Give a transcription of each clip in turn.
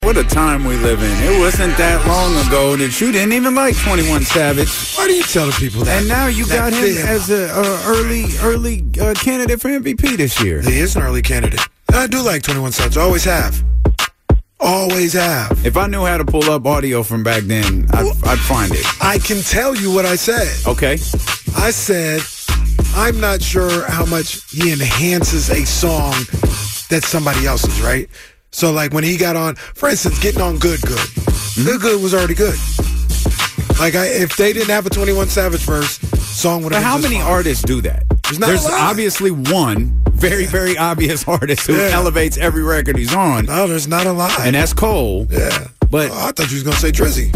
What a time we live in. It wasn't that long ago that you didn't even like 21 Savage. Why do you tell the people that? And now you got him as an early candidate for MVP this year. He is an early candidate. And I do like 21 Savage. Always have. Always have. If I knew how to pull up audio from back then, I'd find it. I can tell you what I said. Okay. I said, I'm not sure how much he enhances a song that's somebody else's, right? So, like, when he got on, for instance, getting on Good Good. Good Good was already good. Like, if they didn't have a 21 Savage verse, song would have been But how many fine. artists do that? There's obviously one very obvious artist who elevates every record he's on. No, there's not a lot. And that's Cole. Yeah. But I thought you was going to say Drizzy.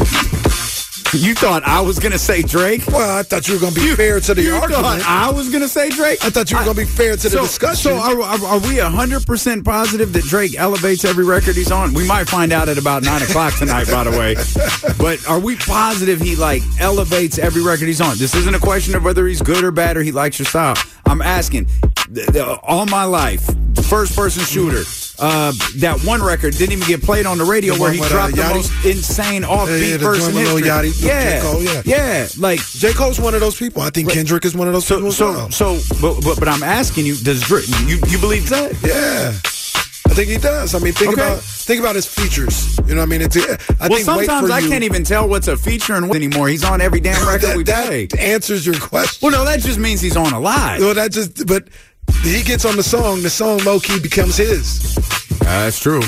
You thought I was going to say Drake? Well, I thought you were going to be fair to the argument. You thought I was going to say Drake? I thought you were going to be fair to the discussion. So are we 100% positive that Drake elevates every record he's on? We might find out at about 9 o'clock tonight, by the way. But are we positive he, elevates every record he's on? This isn't a question of whether he's good or bad or he likes your style. I'm asking, all my life, first-person shooter, that one record didn't even get played on the radio where he dropped the most insane offbeat verse in history. Yachty, yeah, J. Cole, yeah. J. Cole's one of those people. I think Kendrick is one of those people as well. But I'm asking you, does Drake, you believe that? Yeah. I think he does. I mean, think about his features. You know what I mean? Sometimes I can't even tell what's a feature and what anymore. He's on every damn record we play. That answers your question. Well, no, that just means he's on a lot. Well, but he gets on the song low-key becomes his. That's true.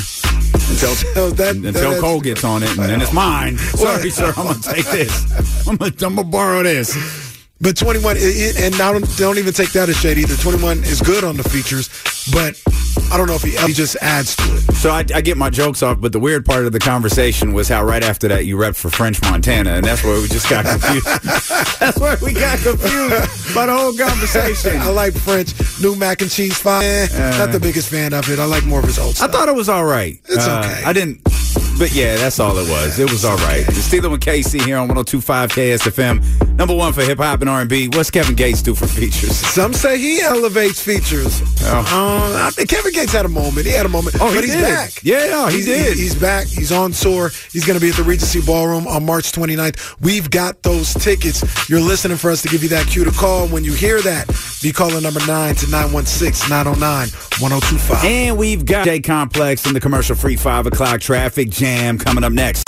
Until Cole gets on it, and then it's mine. Sorry, sir, I'm going to take this. I'm going to borrow this. But 21, and now don't even take that as shade either. 21 is good on the features, but I don't know if he just adds to it. So I get my jokes off, but the weird part of the conversation was how right after that you repped for French Montana, and that's where we just got confused. That's where we got confused by the whole conversation. I like French. New mac and cheese fire. Not the biggest fan of it. I like more of his old stuff. I thought it was all right. It's okay. I didn't. But yeah, that's all it was. It was all right. It's Steeler with KC here on 102.5 KSFM. Number one for hip hop and R&B. What's Kevin Gates do for features? Some say he elevates features. I think Kevin Gates had a moment. He had a moment. Oh, but he's back. Yeah, he did. He's back. He's on tour. He's going to be at the Regency Ballroom on March 29th. We've got those tickets. You're listening for us to give you that cue to call. When you hear that, be calling number 9 to 916-909-1025. And we've got J Complex in the commercial-free 5 o'clock traffic jam coming up next.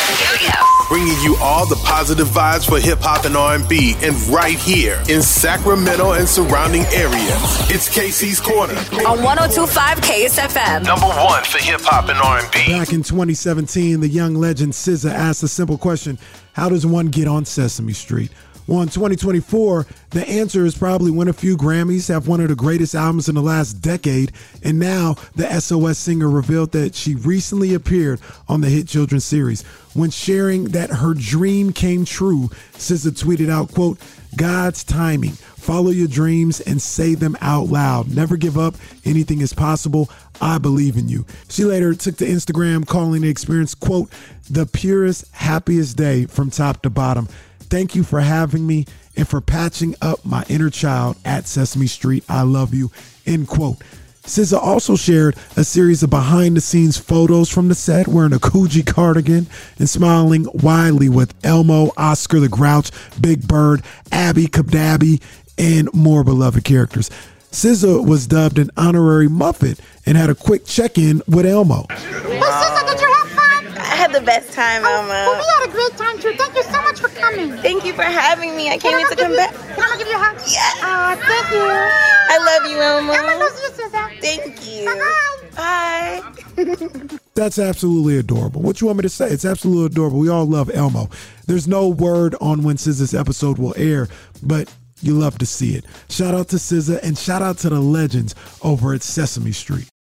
Bringing you all the positive vibes for hip-hop and R&B, and right here in Sacramento and surrounding areas. It's KC's Corner. On 102.5 KSFM. Number one for hip-hop and R&B. Back in 2017, the young legend SZA asked a simple question: how does one get on Sesame Street? Well, in 2024, the answer is probably win a few Grammys, have one of the greatest albums in the last decade, and now the SOS singer revealed that she recently appeared on the hit children's series. When sharing that her dream came true, SZA tweeted out, quote, "God's timing. Follow your dreams and say them out loud. Never give up. Anything is possible. I believe in you." She later took to Instagram, calling the experience, quote, "the purest, happiest day from top to bottom. Thank you for having me and for patching up my inner child at Sesame Street. I love you," end quote. SZA also shared a series of behind-the-scenes photos from the set wearing a Coogee cardigan and smiling widely with Elmo, Oscar the Grouch, Big Bird, Abby Cadabby, and more beloved characters. SZA was dubbed an honorary Muppet and had a quick check-in with Elmo. Well, SZA, did you have fun? I had the best time, Elmo. Well, we had a great time, too. Thank you so much for coming. Thank you for having me. I can't wait to come back. Can I give you a hug? Yes. Thank you. I love you, Elmo. Elmo loves you, SZA. Thank you. Bye-bye. Bye. That's absolutely adorable. What you want me to say? It's absolutely adorable. We all love Elmo. There's no word on when SZA's episode will air, but you love to see it. Shout out to SZA and shout out to the legends over at Sesame Street.